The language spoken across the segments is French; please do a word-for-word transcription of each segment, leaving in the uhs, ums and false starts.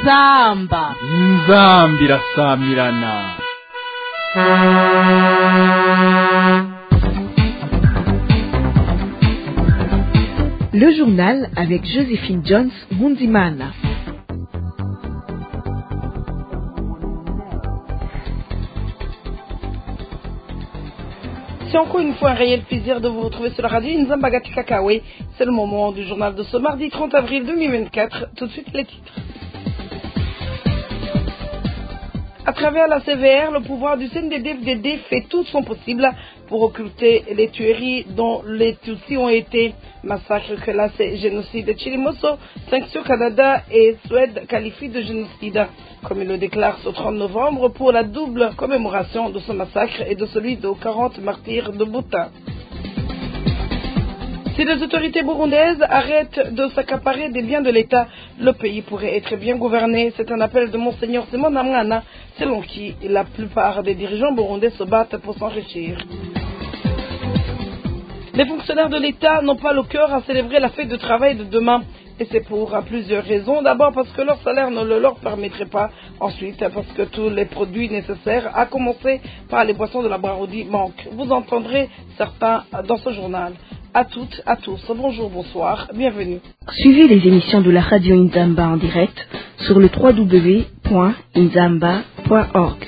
inzamba inzambi irasamirana. Le journal avec Joséphine Jones Mundimana. C'est encore une fois un réel plaisir de vous retrouver sur la radio Nzamba Kakawe. C'est le moment du journal de ce mardi trente avril deux mille vingt-quatre. Tout de suite les titres. À travers la C V R, le pouvoir du C N D D F D D fait tout son possible pour occulter les tueries dont les Tutsis ont été. Massacre que là c'est génocide de Chilimoso, sanctions Canada et Suède qualifient de génocide. Comme il le déclare ce trente novembre pour la double commémoration de ce massacre et de celui de quarante martyrs de Bouta. Si les autorités burundaises arrêtent de s'accaparer des biens de l'État, le pays pourrait être bien gouverné. C'est un appel de Monseigneur Simon Namwana, selon qui la plupart des dirigeants burundais se battent pour s'enrichir. Les fonctionnaires de l'État n'ont pas le cœur à célébrer la fête de travail de demain. Et c'est pour plusieurs raisons. D'abord parce que leur salaire ne le leur permettrait pas. Ensuite parce que tous les produits nécessaires, à commencer par les boissons de la Brarodi, manquent. Vous entendrez certains dans ce journal. À toutes, à tous, bonjour, bonsoir, bienvenue. Suivez les émissions de la radio Nzamba en direct sur le w w w point nzamba point org.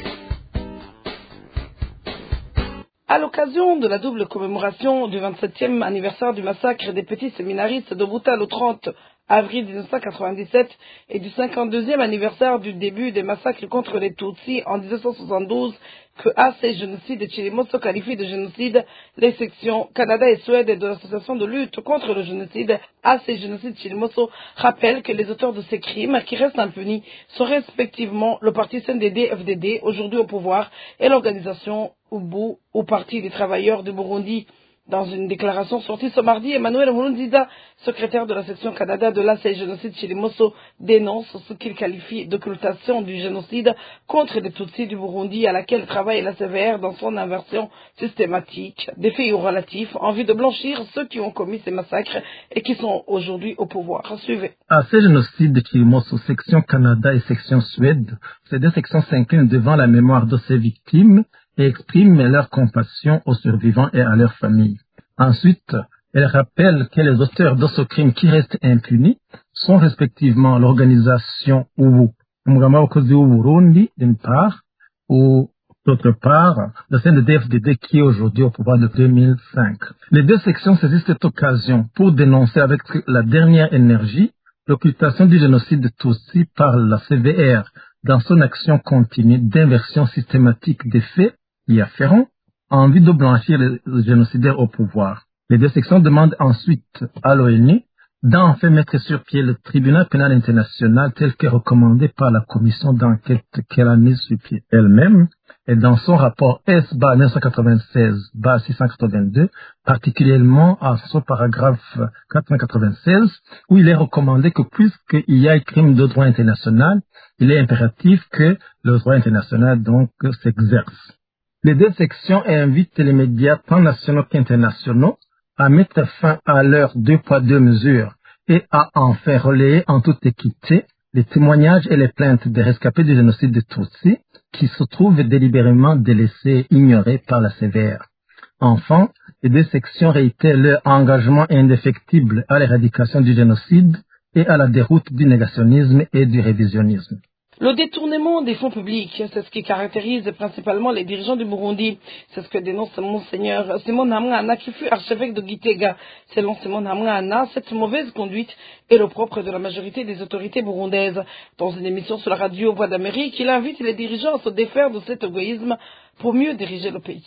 À l'occasion de la double commémoration du vingt-septième anniversaire du massacre des petits séminaristes de Bouta le trente avril mille neuf cent quatre-vingt-dix-sept et du cinquante-deuxième anniversaire du début des massacres contre les Tutsis en dix-neuf cent soixante-douze, que A C Génocide et Chilimoso qualifient de génocide, les sections Canada et Suède et de l'association de lutte contre le génocide A C Génocide Chilimoso rappellent que les auteurs de ces crimes qui restent impunis sont respectivement le parti C N D D F D D, aujourd'hui au pouvoir, et l'organisation Ubu, ou Parti des travailleurs du Burundi. Dans une déclaration sortie ce mardi, Emmanuel Nkurunziza, secrétaire de la section Canada de l'A C Génocide Chilimoso, dénonce ce qu'il qualifie d'occultation du génocide contre les Tutsis du Burundi, à laquelle travaille la C V R dans son inversion systématique des faits relatifs en vue de blanchir ceux qui ont commis ces massacres et qui sont aujourd'hui au pouvoir. Suivez. A C Génocide Chilimoso, section Canada et section Suède, ces deux sections s'inclinent devant la mémoire de ces victimes et expriment leur compassion aux survivants et à leurs familles. Ensuite, elle rappelle que les auteurs de ce crime qui restent impunis sont respectivement l'organisation Ubu, Umugamba w'abakozi w'u Burundi d'une part, ou d'autre part, le C N D D F D D qui est aujourd'hui au pouvoir depuis deux mille cinq. Les deux sections saisissent cette occasion pour dénoncer avec la dernière énergie l'occultation du génocide de Tutsi par la C V R dans son action continue d'inversion systématique des faits y afférents en vue de blanchir les génocidaires au pouvoir. Les deux sections demandent ensuite à l'ONU d'enfin mettre sur pied le tribunal pénal international tel que recommandé par la commission d'enquête qu'elle a mise sur pied elle-même, et dans son rapport S B A neuf cent quatre-vingt-seize six cent quatre-vingt-deux, particulièrement à son paragraphe quatre cent quatre-vingt-seize, où il est recommandé que puisqu'il y a un crime de droit international, il est impératif que le droit international donc s'exerce. Les deux sections invitent les médias tant nationaux qu'internationaux à mettre fin à leurs deux poids deux mesures et à enfin relayer en toute équité les témoignages et les plaintes des rescapés du génocide de Tutsis qui se trouvent délibérément délaissés et ignorés par la C V R. Enfin, les deux sections réitèrent leur engagement indéfectible à l'éradication du génocide et à la déroute du négationnisme et du révisionnisme. Le détournement des fonds publics, c'est ce qui caractérise principalement les dirigeants du Burundi. C'est ce que dénonce Monseigneur Simon Namwana, qui fut archevêque de Gitega. Selon Simon Namwana, cette mauvaise conduite est le propre de la majorité des autorités burundaises. Dans une émission sur la radio Voix d'Amérique, il invite les dirigeants à se défaire de cet égoïsme pour mieux diriger le pays.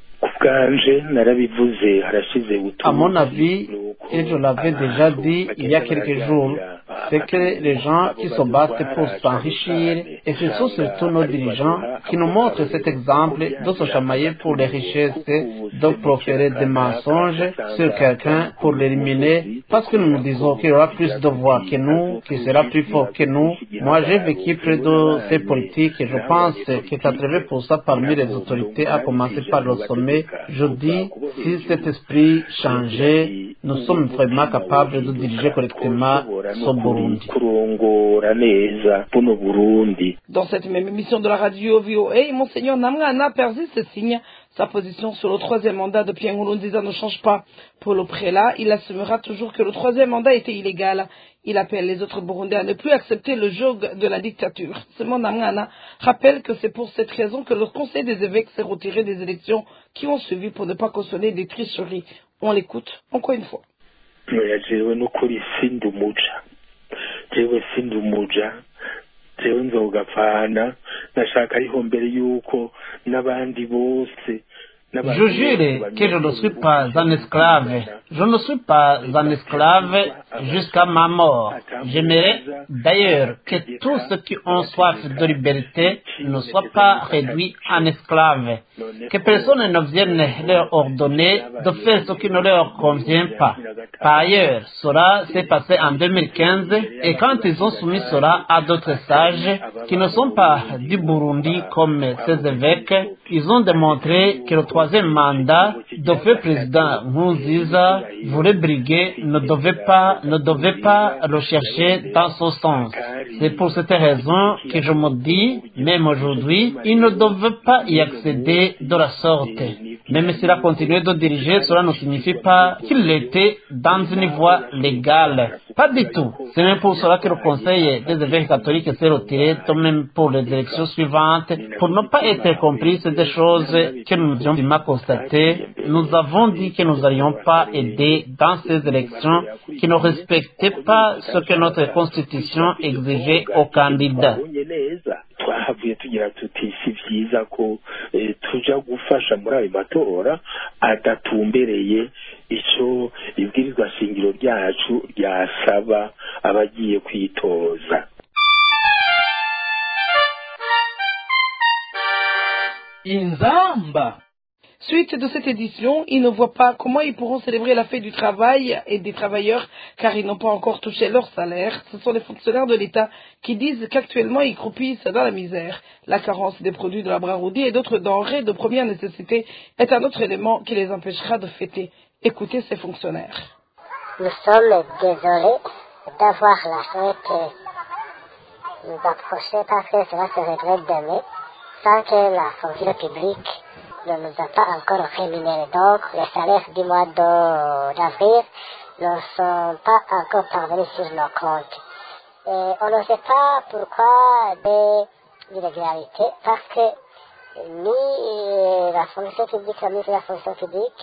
À mon avis, et je l'avais déjà dit il y a quelques jours, c'est que les gens qui se battent pour s'enrichir, et ce sont surtout nos dirigeants qui nous montrent cet exemple de se chamailler pour les richesses, de proférer des mensonges sur quelqu'un pour l'éliminer, parce que nous nous disons qu'il y aura plus de voix que nous, qu'il sera plus fort que nous. Moi, j'ai vécu près de ces politiques et je pense que quatre-vingts pour cent parmi les autorités, à commencer par le sommet, je dis, si cet esprit changeait, nous sommes vraiment capables de diriger correctement ce Burundi. Burundi. Dans cette même émission de la radio V O A, Monseigneur Namwana persiste et signe sa position sur le troisième mandat de Pierre Nkurunziza ne change pas. Pour le prélat, il assumera toujours que le troisième mandat était illégal. Il appelle les autres Burundais à ne plus accepter le joug de la dictature. Seulement Namwana rappelle que c'est pour cette raison que le Conseil des évêques s'est retiré des élections qui ont suivi pour ne pas cautionner des tricheries. On l'écoute encore une fois. Je jure que je ne suis pas un esclave. Je ne suis pas un esclave jusqu'à ma mort. J'aimerais d'ailleurs que tous ceux qui ont soif de liberté ne soient pas réduits en esclaves. Que personne ne vienne leur ordonner de faire ce qui ne leur convient pas. Par ailleurs, cela s'est passé en deux mille quinze et quand ils ont soumis cela à d'autres sages qui ne sont pas du Burundi comme ces évêques, ils ont démontré que le troisième mandat de feu président Nkurunziza voulait briguer ne devait pas, ne devait pas le chercher dans ce sens. C'est pour cette raison que je me dis, même aujourd'hui, il ne devait pas y accéder de la sorte. Même s'il a continué de diriger, cela ne signifie pas qu'il était dans une voie légale. Pas du tout. C'est même pour cela que le Conseil des évêques catholiques s'est retiré, même pour les élections suivantes, pour ne pas être compris, c'est des choses que nous avions mal constatées. Nous avons dit que nous n'allions pas aider dans ces élections qui ne respectaient pas ce que notre Constitution exigeait aux candidats. twahavuye tugira tuti si vyiza ko tuja gufasha muri ayo matora adatumbereye ico ibwirizwa shingiro ryacu ryasaba abagiye kwitoza. Inzamba. Suite de cette édition, ils ne voient pas comment ils pourront célébrer la fête du travail et des travailleurs car ils n'ont pas encore touché leur salaire. Ce sont les fonctionnaires de l'État qui disent qu'actuellement ils croupissent dans la misère. La carence des produits de la Braroudi et d'autres denrées de première nécessité est un autre élément qui les empêchera de fêter. Écoutez ces fonctionnaires. Nous sommes désolés d'avoir la fête nous approcher parce que cela se regrette demain sans que la fonction publique ne nous a pas encore rémunéré. Donc, les salaires du mois d'avril ne sont pas encore parvenus sur nos comptes. Et on ne sait pas pourquoi des irrégularités, parce que ni la fonction publique, la ministre de la fonction publique,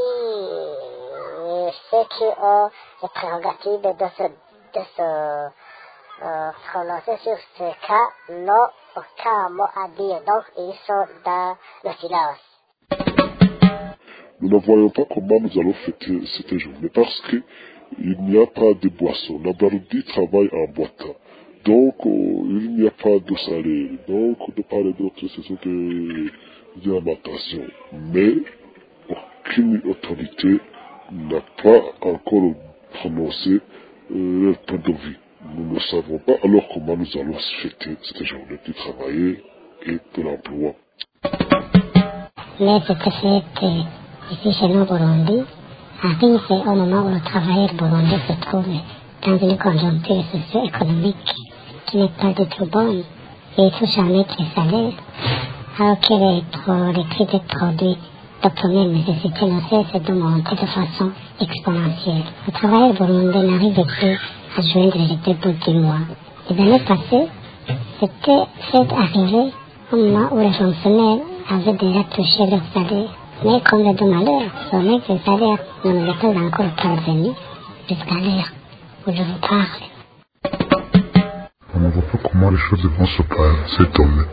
ni ceux qui ont les prérogatives de se, de se euh, prononcer sur ce cas n'ont aucun mot à dire. Donc, ils sont dans le silence. Nous ne voyons pas comment nous allons fêter cette journée parce qu'il n'y a pas de boisson. La Braroudi travaille en boitant. Donc, euh, il n'y a pas de salaire. Donc, de part et d'autre, ce sont des, des lamentations. Mais, aucune autorité n'a pas encore prononcé euh, leur point de vue. Nous ne savons pas alors comment nous allons fêter cette journée du travail et de l'emploi. Mais cette fête ici chez nous au Burundi arrive au moment où le travailleur burundais se trouve dans une conjoncture socio-économique qui n'est pas du tout bonne et touche en maître salaire, alors que les, les prix des produits de première nécessité ne cessent de monter de façon exponentielle. Le travailleur burundais n'arrive plus à joindre les deux bouts du mois. Les années passées, c'était fait arriver au moment où les fonctionnaires avaient déjà touché leur salaire. Mais comme le de malheur, ce maigre salaire ne nous est pas encore parvenu jusqu'à l'heure où je vous parle. On ne voit pas comment les choses vont se passer demain.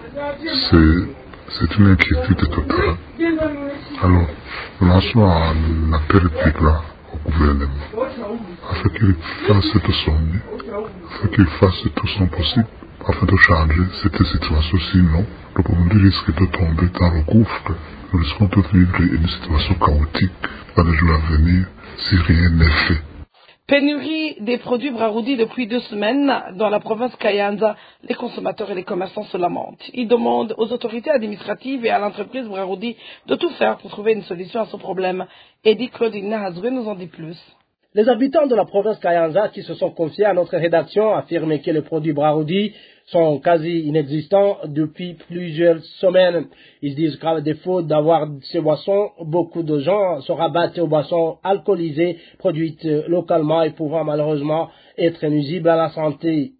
C'est une inquiétude totale. Alors, nous lançons un appel là au gouvernement afin qu'il fasse de son mieux, afin qu'il fasse tout son possible afin de changer cette situation. Sinon, le Burundi risque de tomber dans le gouffre. Nous risquons de vivre une situation chaotique dans les jours à venir si rien n'est fait. Pénurie des produits Braroudi depuis deux semaines dans la province Kayanza. Les consommateurs et les commerçants se lamentent. Ils demandent aux autorités administratives et à l'entreprise Braroudi de tout faire pour trouver une solution à ce problème. Eddie Claudine Hazoué nous en dit plus. Les habitants de la province Kayanza qui se sont confiés à notre rédaction affirment que les produits Braroudi sont quasi inexistants depuis plusieurs semaines. Ils disent qu'à défaut d'avoir ces boissons, beaucoup de gens se rabattent aux boissons alcoolisées produites localement et pouvant malheureusement être nuisibles à la santé.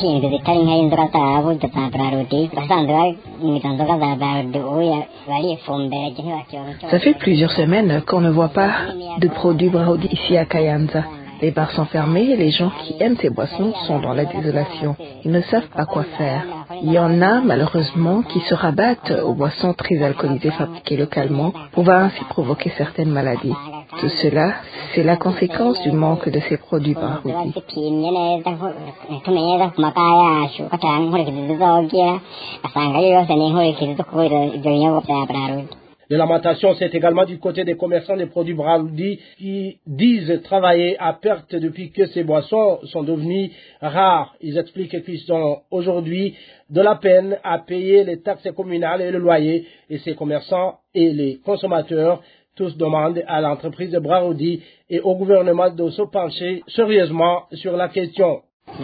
Ça fait plusieurs semaines qu'on ne voit pas de produits Braroudi ici à Kayanza. Les bars sont fermés et les gens qui aiment ces boissons sont dans la désolation. Ils ne savent pas quoi faire. Il y en a malheureusement qui se rabattent aux boissons très alcoolisées fabriquées localement, pouvant ainsi provoquer certaines maladies. Tout cela, c'est la conséquence du manque de ces produits Braroudi. De lamentation, c'est également du côté des commerçants des produits Braroudi qui disent travailler à perte depuis que ces boissons sont devenues rares. Ils expliquent qu'ils ont aujourd'hui de la peine à payer les taxes communales et le loyer. Et ces commerçants et les consommateurs tous demandent à l'entreprise de Braroudi et au gouvernement de se pencher sérieusement sur la question.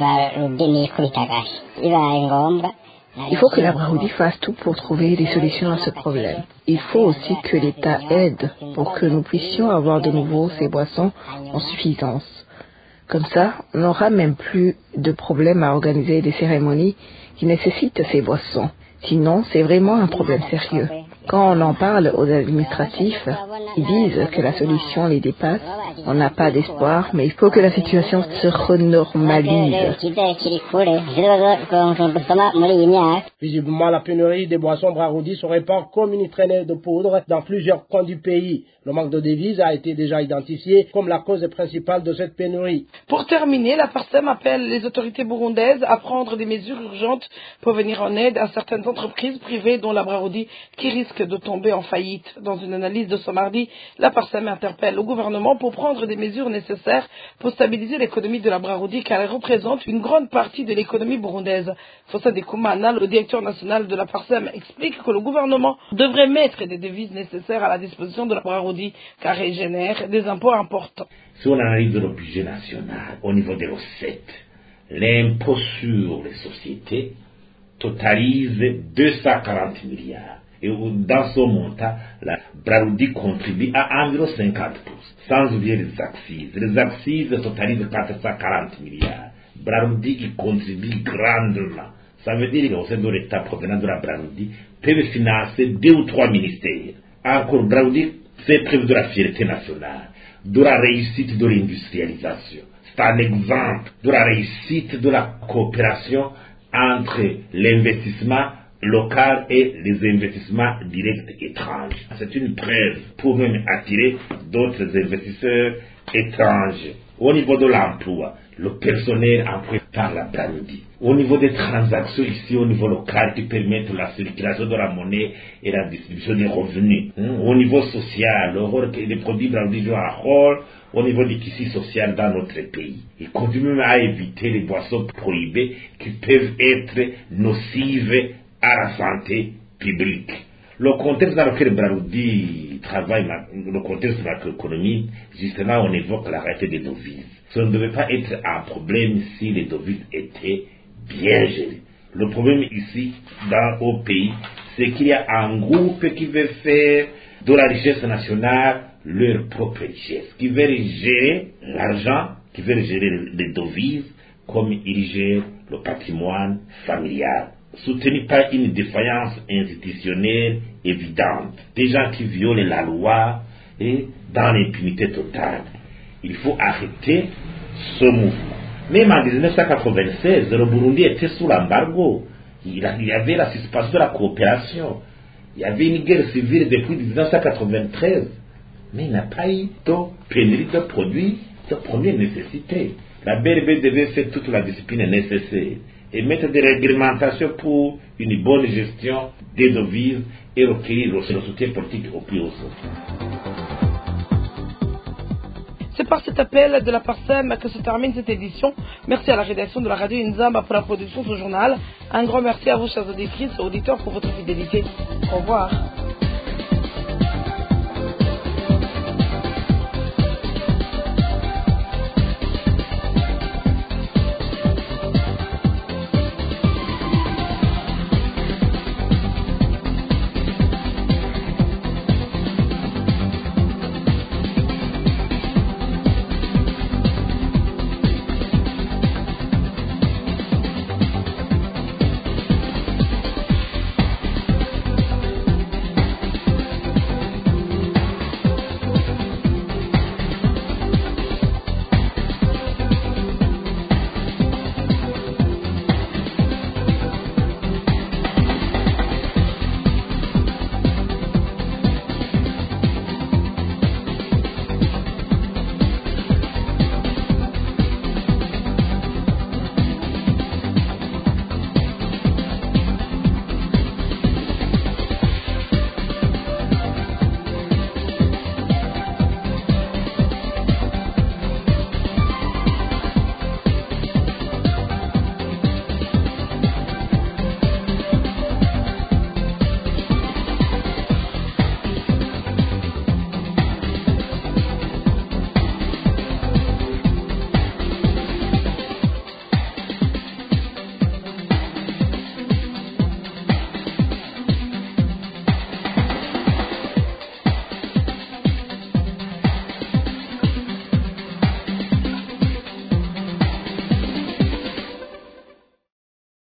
Il faut que la Braroudi fasse tout pour trouver des solutions à ce problème. Il faut aussi que l'État aide pour que nous puissions avoir de nouveau ces boissons en suffisance. Comme ça, on n'aura même plus de problème à organiser des cérémonies qui nécessitent ces boissons. Sinon, c'est vraiment un problème sérieux. Quand on en parle aux administratifs, ils disent que la solution les dépasse. On n'a pas d'espoir, mais il faut que la situation se renormalise. Visiblement, la pénurie des boissons Braroudi se répand comme une traînée de poudre dans plusieurs coins du pays. Le manque de devises a été déjà identifié comme la cause principale de cette pénurie. Pour terminer, la Parsem appelle les autorités burundaises à prendre des mesures urgentes pour venir en aide à certaines entreprises privées dont la Braroudi qui risque de tomber en faillite. Dans une analyse de ce mardi, la Parsem interpelle le gouvernement pour prendre des mesures nécessaires pour stabiliser l'économie de la Braroudi car elle représente une grande partie de l'économie burundaise. Fossa Dekoumana, le directeur national de la Parsem, explique que le gouvernement devrait mettre des devises nécessaires à la disposition de la Braroudi car elle génère des impôts importants. Si on analyse le budget national au niveau des recettes, l'impôt sur les sociétés totalise deux cent quarante milliards. Et dans ce montant, la Braroudi contribue à environ cinquante pour cent, sans oublier les accises. Les accises totalisent quatre cent quarante milliards. Braroudi y contribue grandement. Ça veut dire que les recettes de l'État provenant de la Braroudi peuvent financer deux ou trois ministères. Encore, Braroudi fait preuve de la fierté nationale, de la réussite de l'industrialisation. C'est un exemple de la réussite de la coopération entre l'investissement local et les investissements directs étrangers. C'est une preuve pour même attirer d'autres investisseurs étrangers. Au niveau de l'emploi, le personnel employé par la Braroudi. Au niveau des transactions ici, au niveau local, qui permettent la circulation de la monnaie et la distribution des revenus. Au niveau social, le rôle que les produits Braroudi jouent un rôle au niveau du tissu social dans notre pays. Il continue à éviter les boissons prohibées qui peuvent être nocives à la santé publique. Le contexte dans lequel Braroudi travaille, le contexte macroéconomique, justement, on évoque la rareté des devises. Ça ne devait pas être un problème si les devises étaient bien gérées. Le problème ici, dans au pays, c'est qu'il y a un groupe qui veut faire de la richesse nationale leur propre richesse, qui veut gérer l'argent, qui veut gérer les devises, comme il gère le patrimoine familial, soutenu par une défaillance institutionnelle évidente, des gens qui violent la loi et dans l'impunité totale. Il faut arrêter ce mouvement. Même en dix-neuf cent quatre-vingt-seize, le Burundi était sous l'embargo. Il y avait la suspension de la coopération. Il y avait une guerre civile depuis dix-neuf cent quatre-vingt-treize. Mais il n'y a pas eu de pénurie de produits de première nécessité. La B R B devait faire toute la discipline nécessaire et mettre des réglementations pour une bonne gestion des devises et recueillir le soutien politique au plus haut sommet. C'est par cet appel de la Parsem que se termine cette édition. Merci à la rédaction de la radio Inzamba pour la production de ce journal. Un grand merci à vous, chers auditrices et auditeurs, pour votre fidélité. Au revoir.